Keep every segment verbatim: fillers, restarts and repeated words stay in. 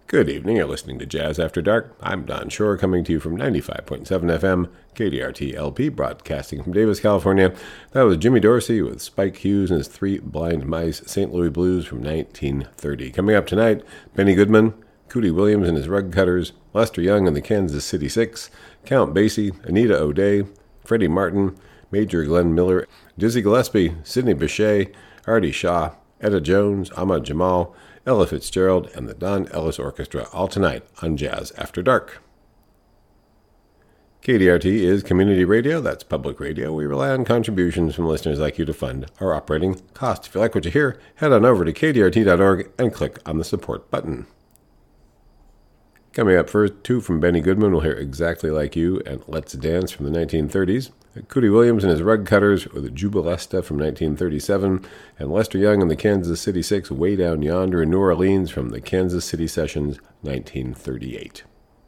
Good evening, you're listening to Jazz After Dark. I'm Don Shore, coming to you from ninety-five point seven F M, K D R T L P, broadcasting from Davis, California. That was Jimmy Dorsey with Spike Hughes and his Three Blind Mice, Saint Louis Blues from nineteen thirty. Coming up tonight, Benny Goodman, Cootie Williams and his Rug Cutters, Lester Young and the Kansas City Six, Count Basie, Anita O'Day, Freddie Martin, Major Glenn Miller, Dizzy Gillespie, Sidney Bechet, Artie Shaw, Etta Jones, Ahmad Jamal, Ella Fitzgerald, and the Don Ellis Orchestra, all tonight on Jazz After Dark. K D R T is community radio. That's public radio. We rely on contributions from listeners like you to fund our operating costs. If you like what you hear, head on over to K D R T dot org and click on the support button. Coming up first, two from Benny Goodman. We'll hear Exactly Like You and Let's Dance from the nineteen thirties. Cootie Williams and his Rug Cutters with Jubilesta from nineteen thirty-seven, and Lester Young and the Kansas City Six, Way Down Yonder in New Orleans from the Kansas City Sessions, nineteen thirty-eight.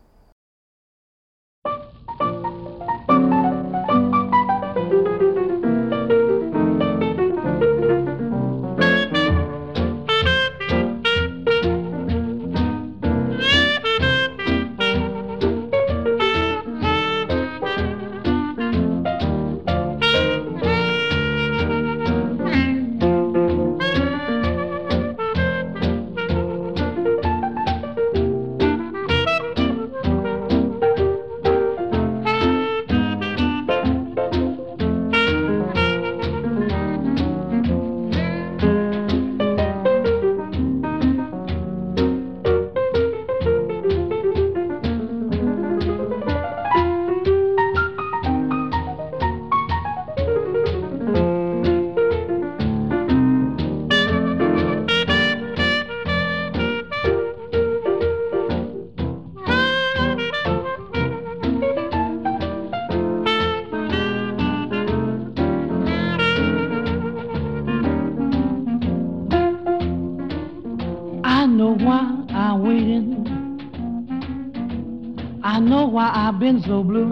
Been so blue.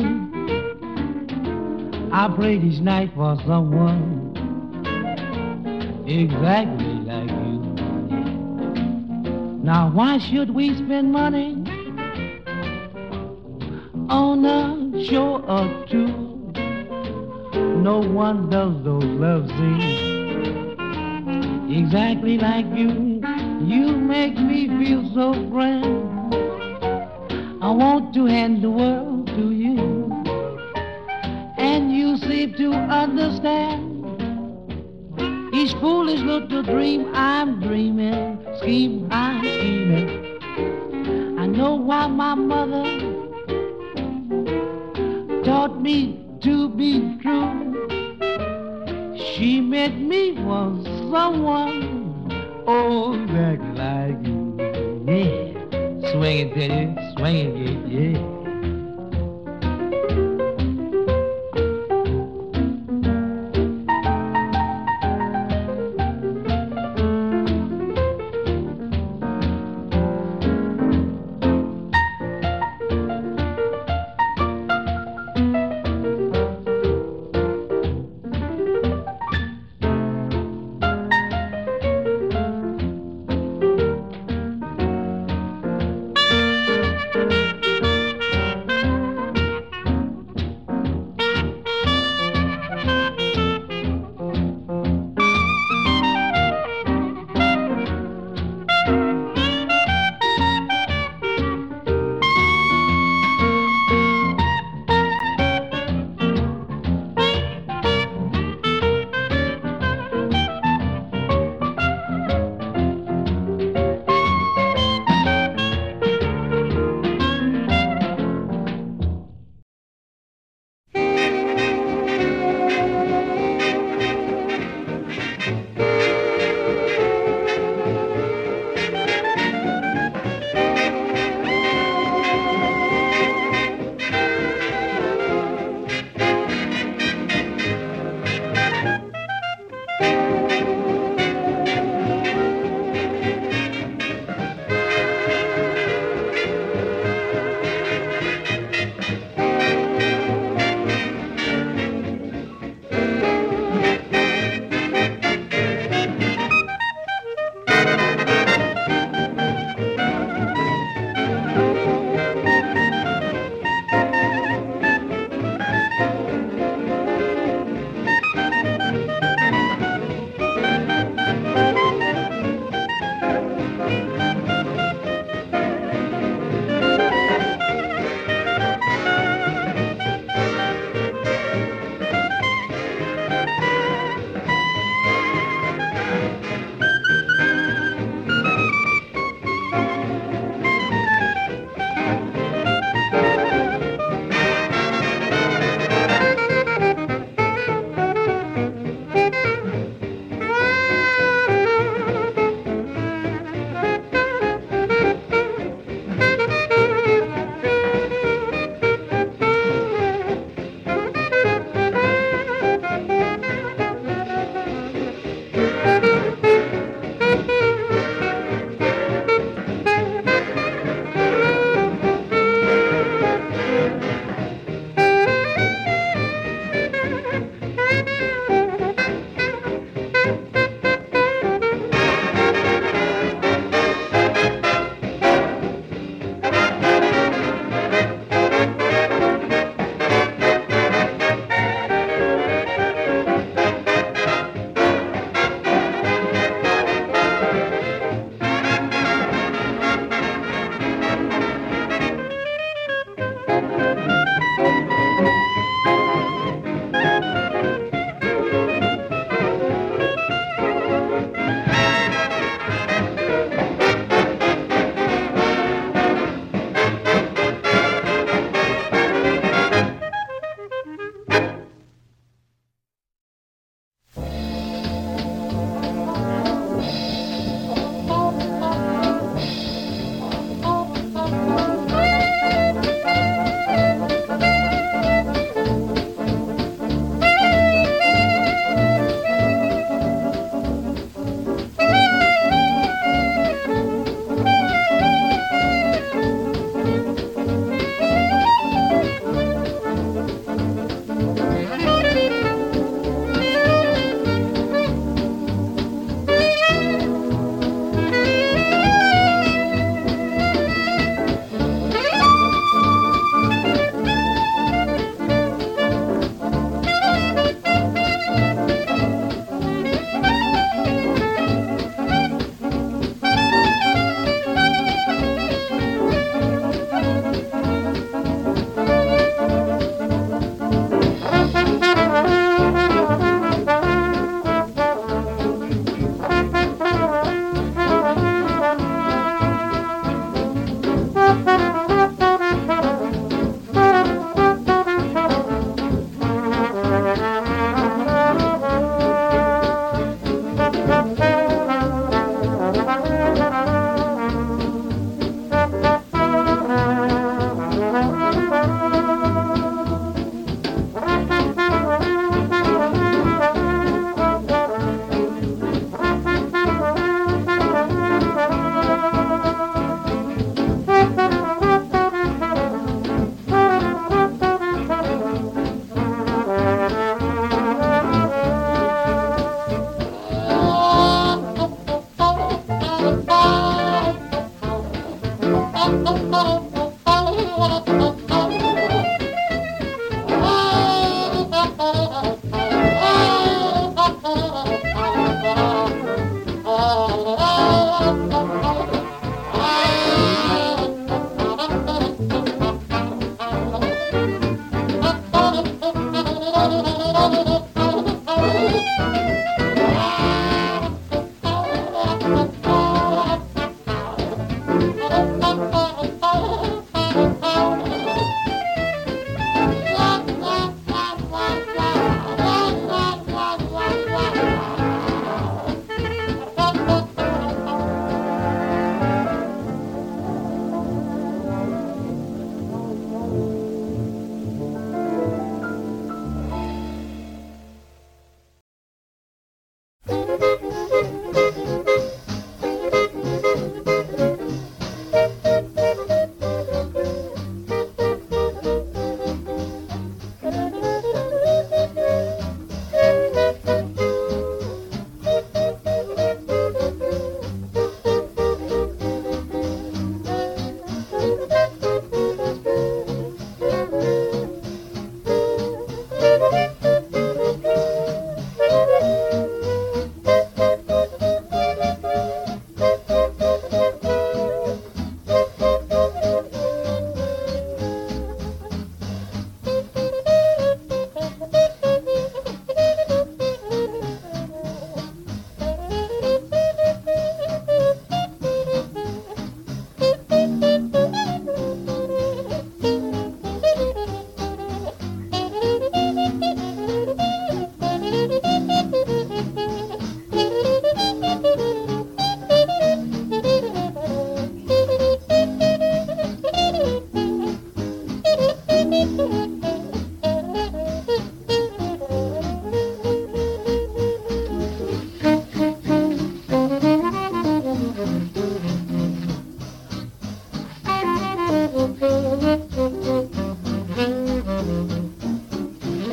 I prayed each night for someone exactly like you. Now why should we spend money on a show or two? No one does those love scenes exactly like you. You make me feel so grand. I want to hand the world to you, and you seem to understand each foolish little dream I'm dreaming, scheme I'm scheming. I know why my mother taught me to be true. She meant me for someone, oh, exactly like you, yeah. Swing it, Teddy, swing it, yeah.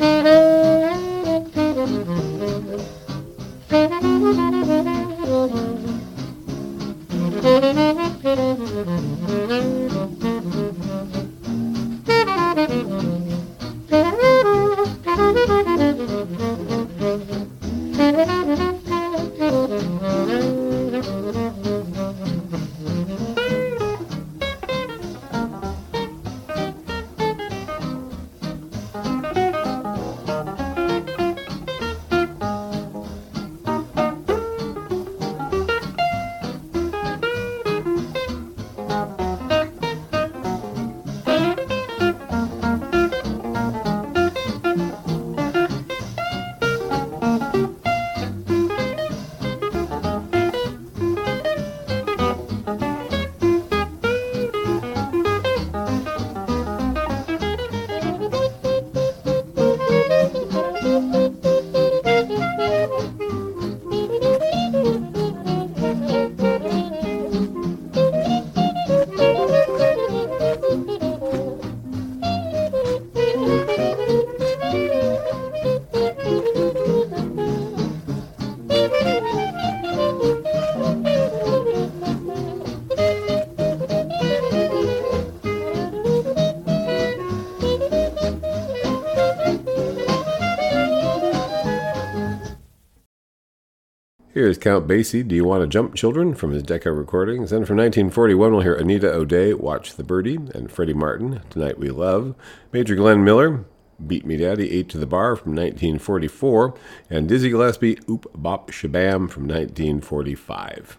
Here's Count Basie, Do You Want to Jump, Children, from his Decca recordings. And from nineteen forty-one, we'll hear Anita O'Day, Watch the Birdie, and Freddie Martin, Tonight We Love. Major Glenn Miller, Beat Me Daddy, Eight to the Bar, from nineteen forty-four. And Dizzy Gillespie, Oop Bop Shabam, from nineteen forty-five.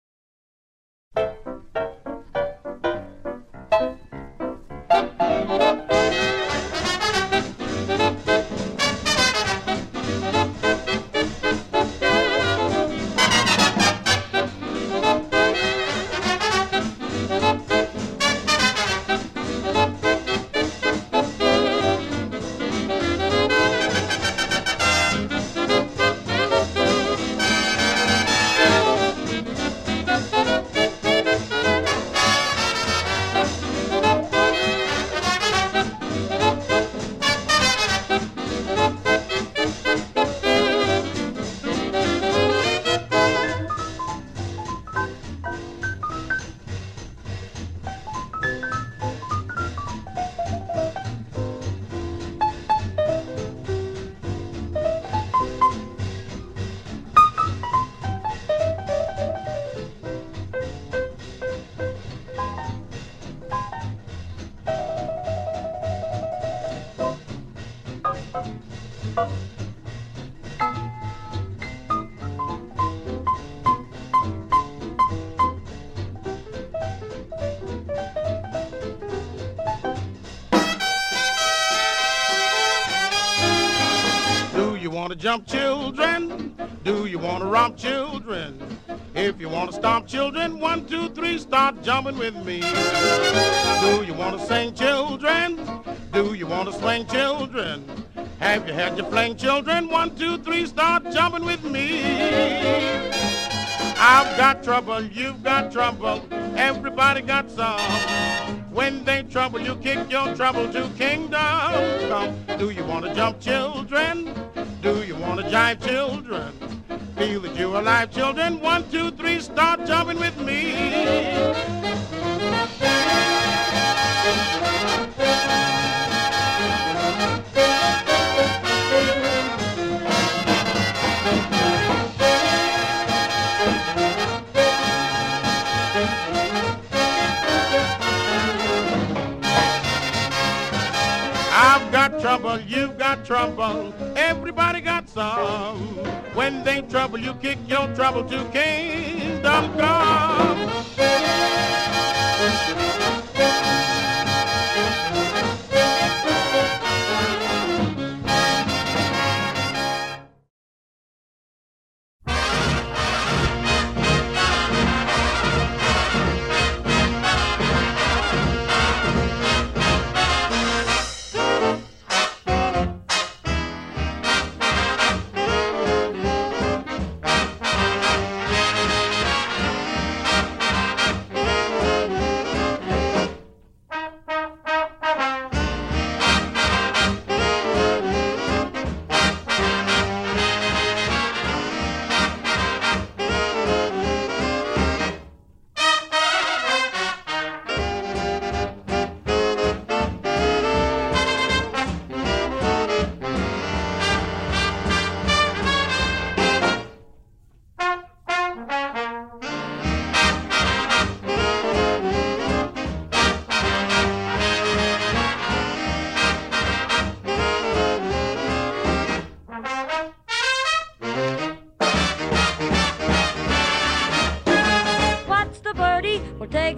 Jump, children? Do you want to romp, children? If you want to stomp, children, one, two, three, start jumping with me. Do you want to sing, children? Do you want to swing, children? Have you had your fling, children? One, two, three, start jumping with me. I've got trouble, you've got trouble, everybody got some. When they trouble, you kick your trouble to kingdom come. Do you want to jump, children? Do you want to jive, children? Feel that you're alive, children. One, two, three, start jumping with me. I've got trouble, you've got trouble, everybody got some. When they trouble, you kick your trouble to kingdom come.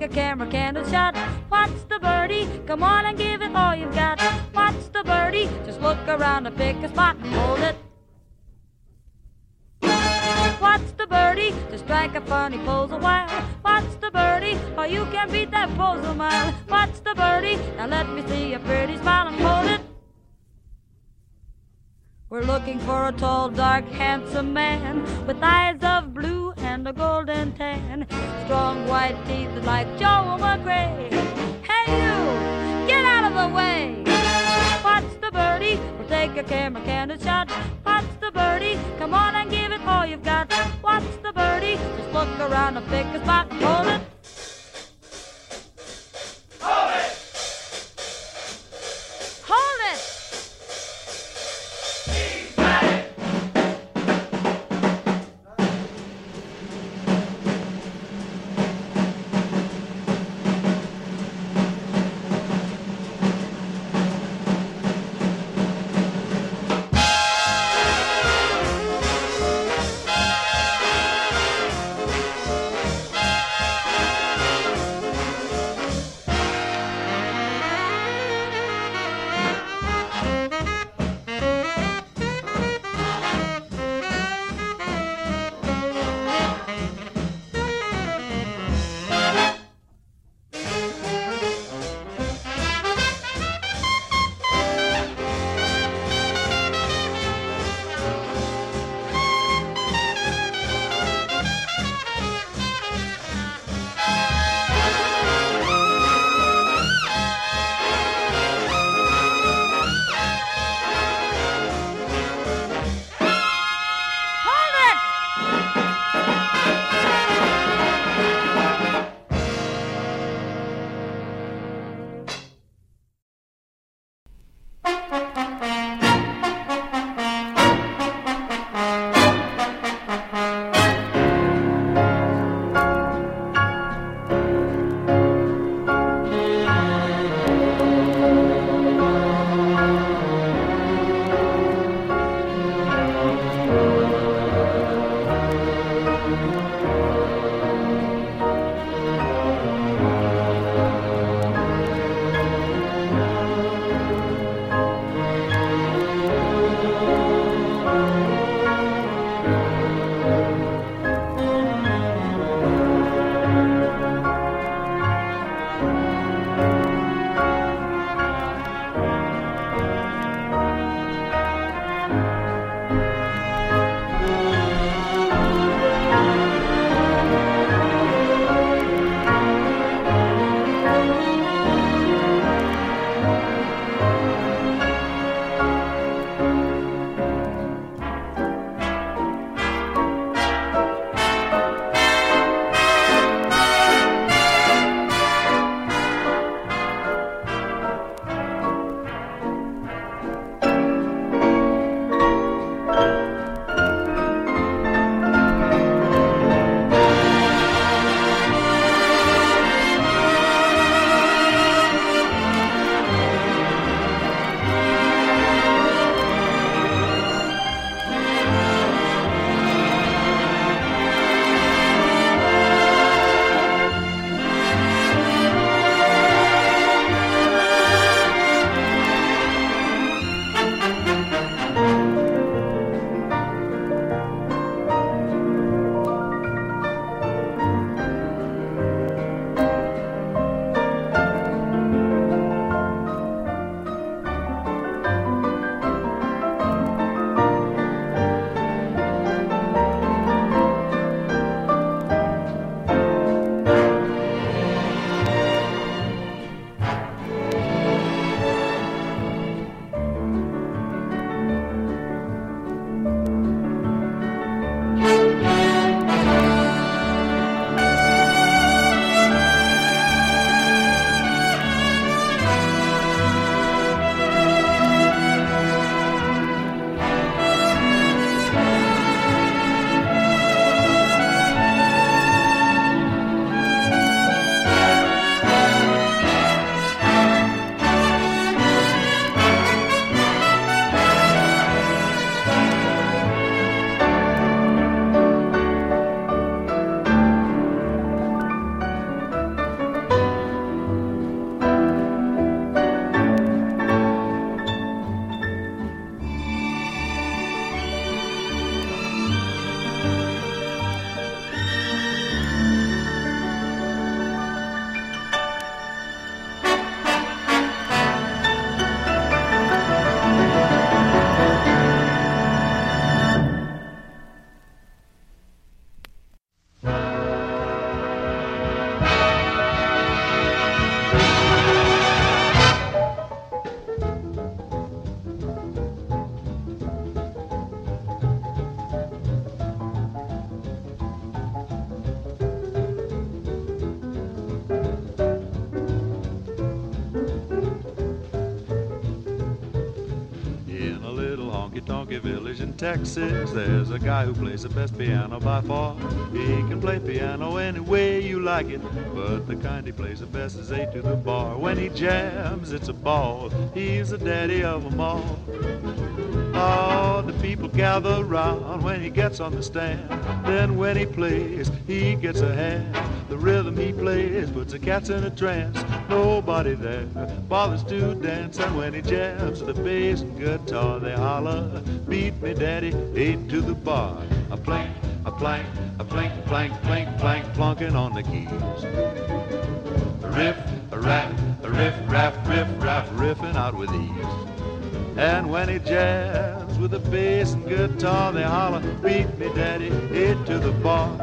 take a camera candid shot. Watch the birdie, come on and give it all you've got. Watch the birdie, just look around and pick a spot and hold it. Watch the birdie, just strike a funny pose a while. Watch the birdie, or you can beat that pose a mile. Watch the birdie, now let me see a pretty smile and hold it. We're looking for a tall, dark, handsome man with eyes of blue and a golden tan, strong white teeth like Joe McRae. Hey you, get out of the way. Watch the birdie, we'll take a camera candid shot. Watch the birdie, come on and give it all you've got. Watch the birdie, just look around and pick a spot and hold it. Hold it! Hold it! He's got it! Cherokee Village in Texas, there's a guy who plays the best piano by far. He can play piano any way you like it, but the kind he plays the best is eight to the bar. When he jams, it's a ball. He's the daddy of them all. Oh, the people gather round when he gets on the stand. Then when he plays, he gets a hand. The rhythm he plays puts the cats in a trance. Nobody there bothers to dance. And when he jams the bass and guitar, they holler, beat me daddy, eight to the bar. A plank, a plank, a plank, plank, plank, plank, plunking on the keys. A riff, a rap, a riff, rap, riff, rap, riffing out with ease. And when he jams with the bass and guitar, they holler, beat me daddy, eight to the bar.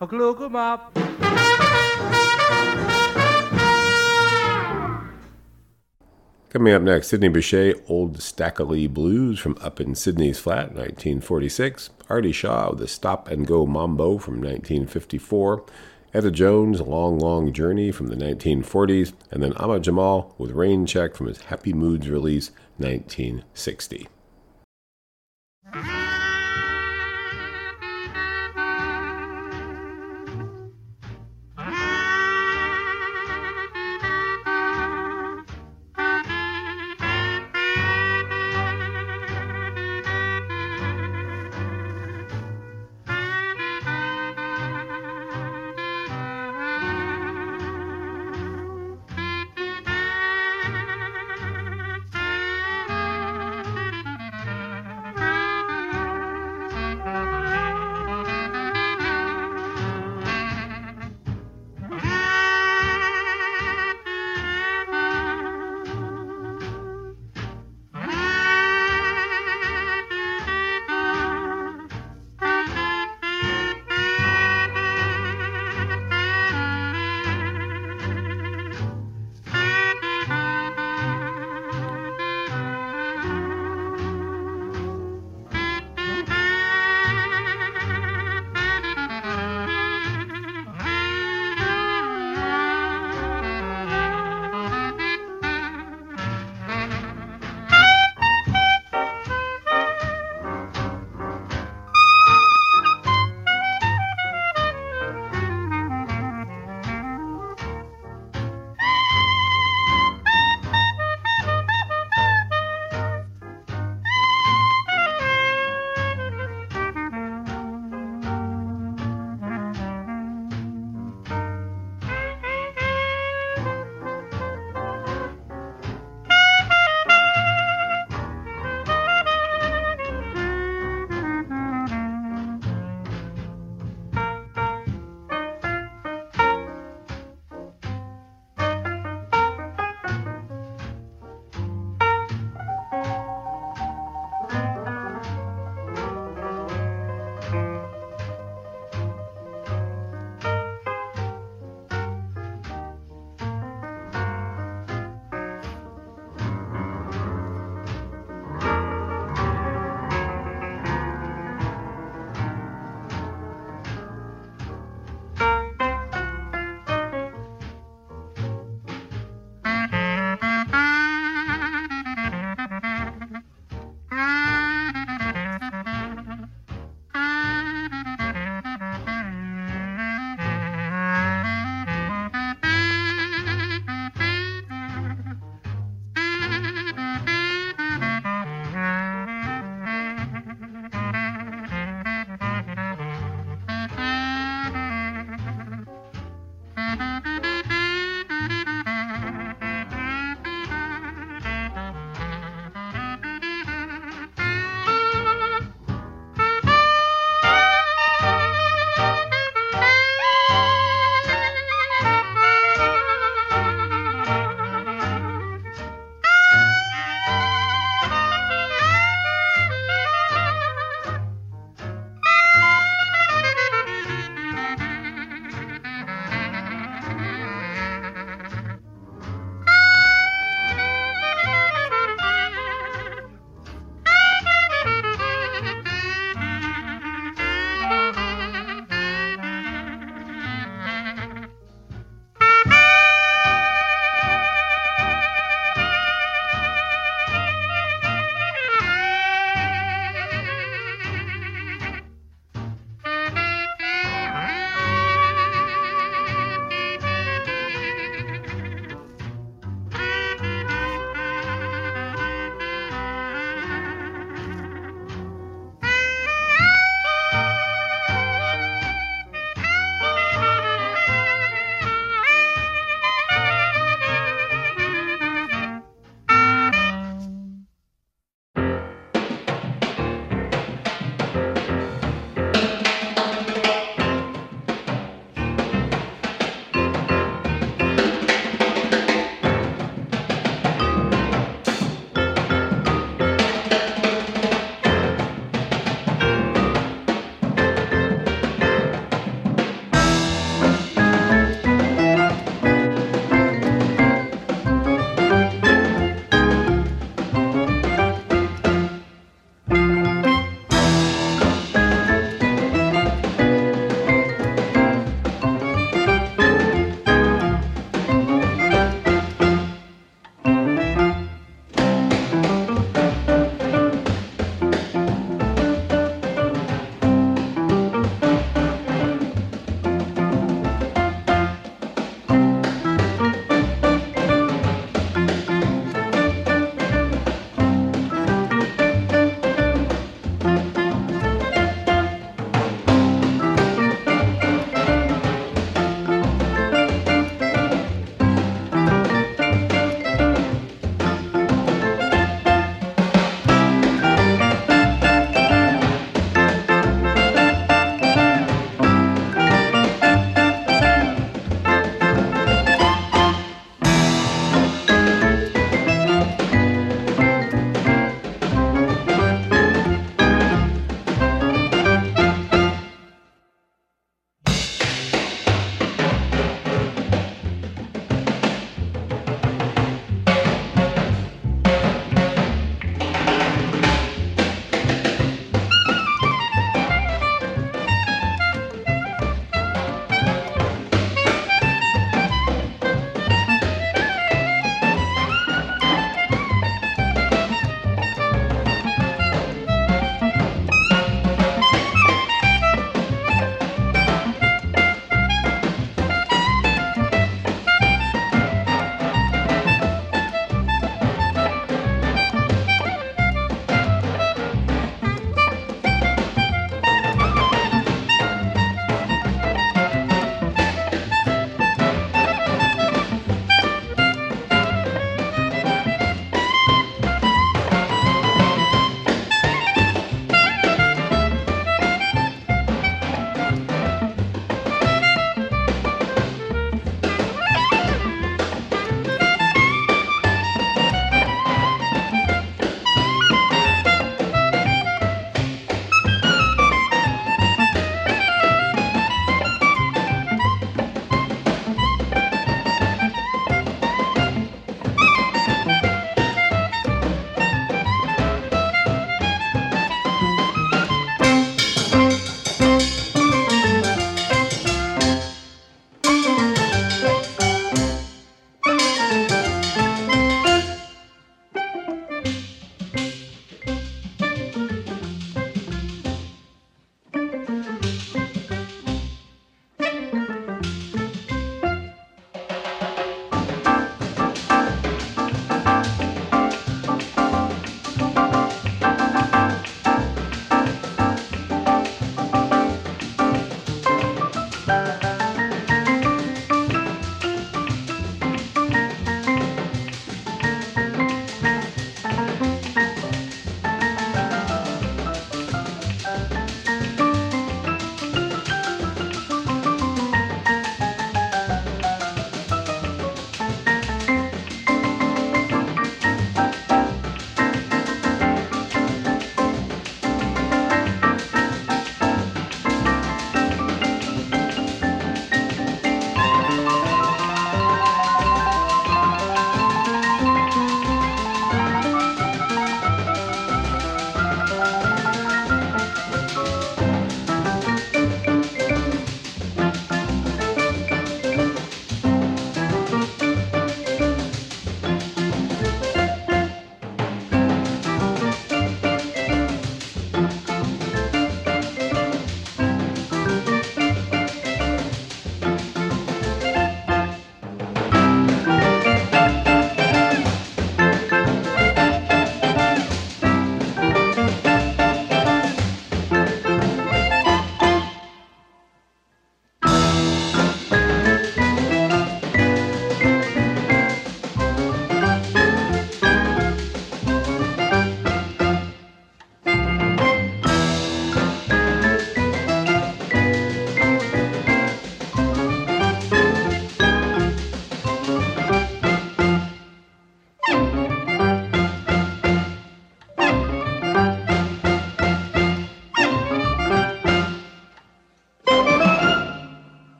a cloak 'em up. Coming up next, Sidney Bechet, Old Stackley Blues from Up in Sydney's Flat, nineteen forty-six. Artie Shaw with the Stop and Go Mambo from nineteen fifty-four. Etta Jones, Long, Long Journey from the nineteen forties. And then Ahmad Jamal with Rain Check from his Happy Moods release, nineteen sixty.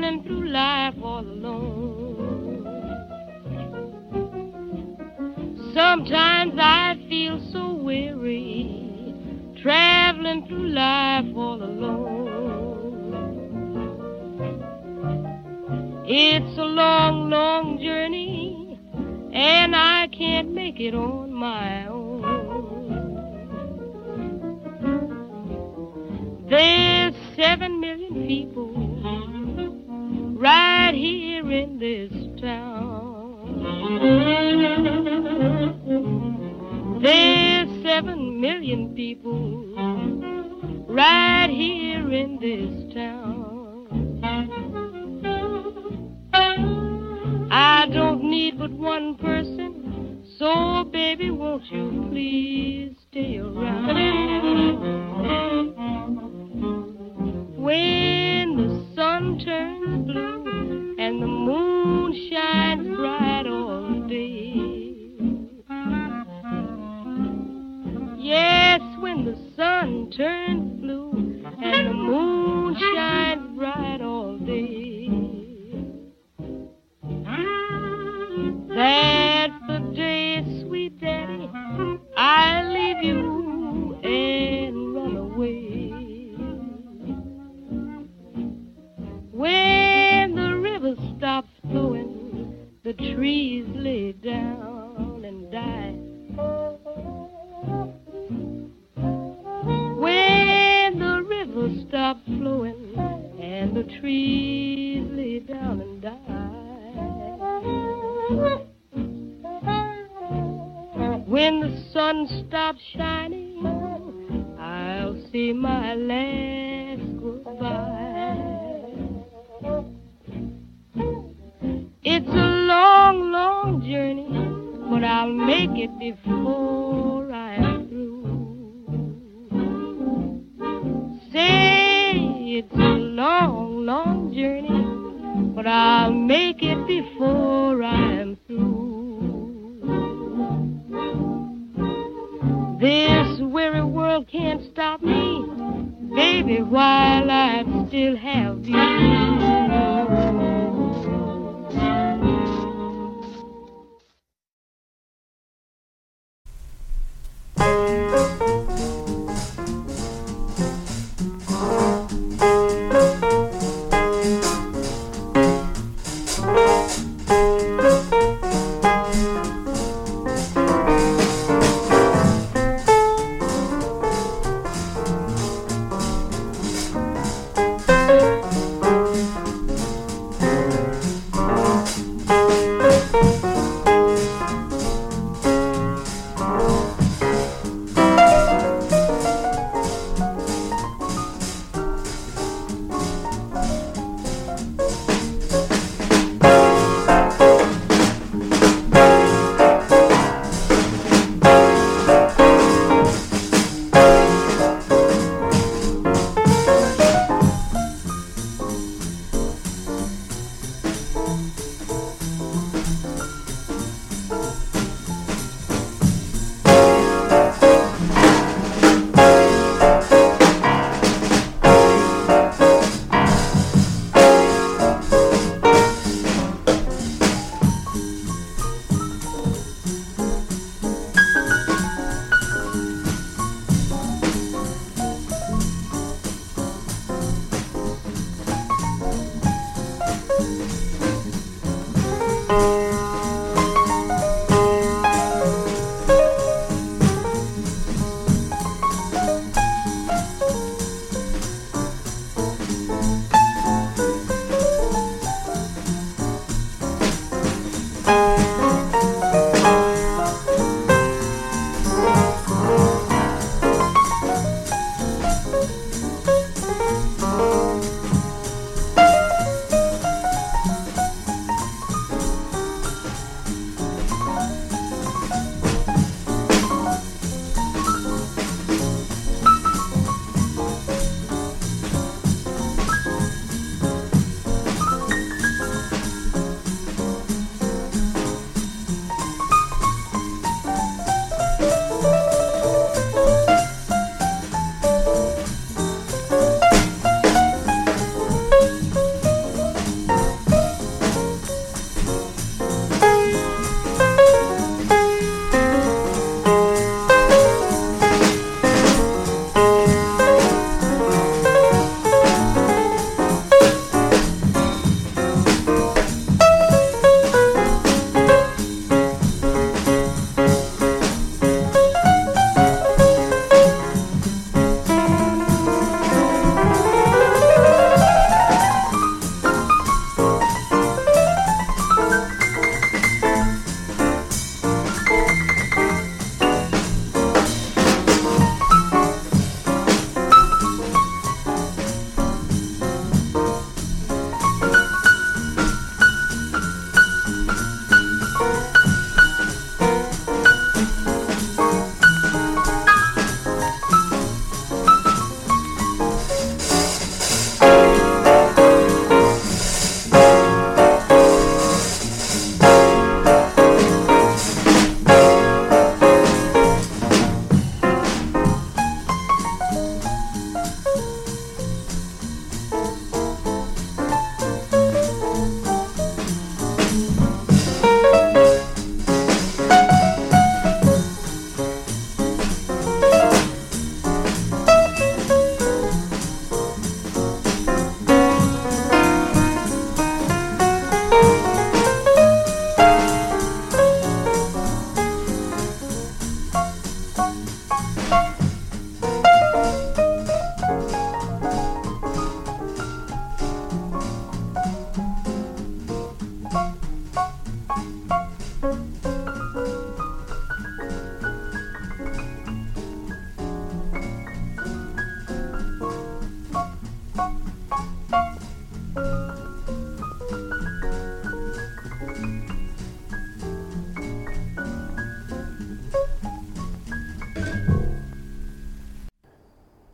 traveling through life all alone. Sometimes I feel so weary, traveling through life all alone. It's a long, long journey, and I can't make it on my own. There's seven million people right here in this town. There's seven million people right here in this town. I don't need but one person, so baby, won't you please stay around? When the sun turns blue and the moon shines bright all day. Yes, when the sun turns blue and the moon shines bright all day. That's the day, sweet daddy, I leave you and run away. When the river stops flowing, the trees lay down and die. When the river stops flowing and the trees lay down and die. When the sun stops shining, I'll say my last goodbye. It's a long, long journey, but I'll make it before I'm through. Say it's a long, long journey, but I'll make it before I'm through. This weary world can't stop me, baby, while I still have you.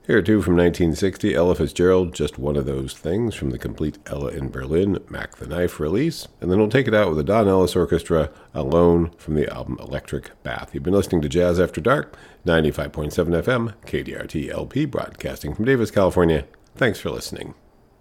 Here too from nineteen sixty, Ella Fitzgerald, Just One of Those Things, from the complete Ella in Berlin, Mac the Knife release. And then we'll take it out with the Don Ellis Orchestra, Alone, from the album Electric Bath. You've been listening to Jazz After Dark, ninety-five point seven F M, K D R T L P, broadcasting from Davis, California. Thanks for listening.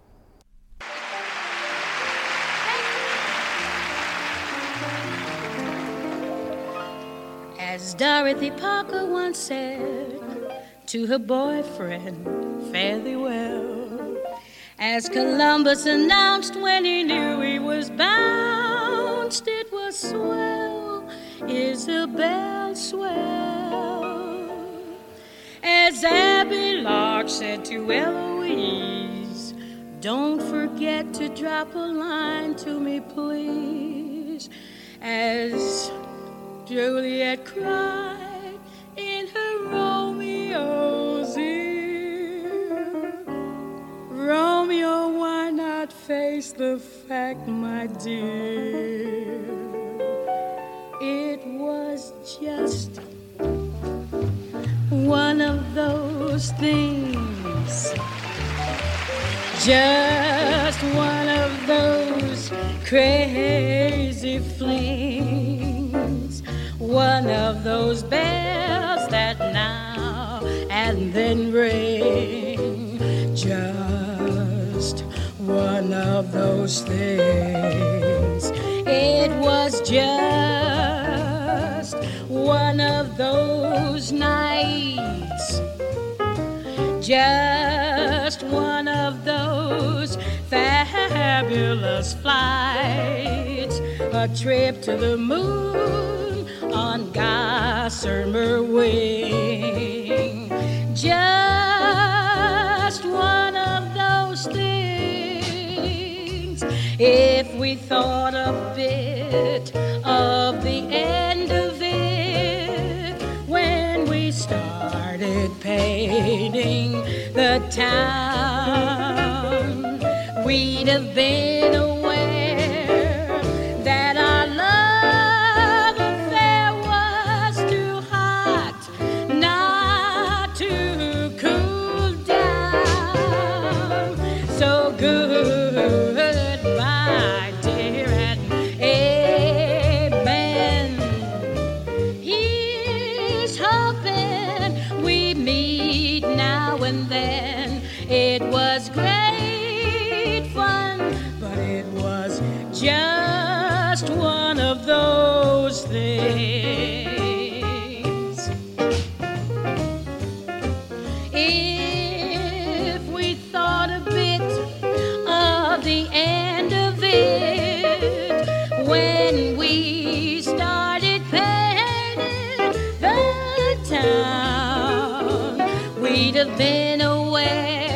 As Dorothy Parker once said to her boyfriend, fare thee well. As Columbus announced when he knew he was bounced, it was swell, Isabel, swell. As Abby Lark said to Eloise, don't forget to drop a line to me, please. As Juliet cried in her Romeo's ear, Romeo, why not face the fact, my dear? It was just one of those things, just one of those crazy flings, one of those bells that now and then ring, just one of those things. It was just one of those nights, just one of those fabulous flights, a trip to the moon on gossamer wing, just one of those things. If we thought a bit of the end of it when we started painting the town, we'd have been aware that our love affair was too hot not to cool down. So goodbye, dear, and amen. Here's hoping we meet now and then. It was great fun, but it was just one of those things. If we thought a bit of the end of it when we started painting the town, we'd have been aware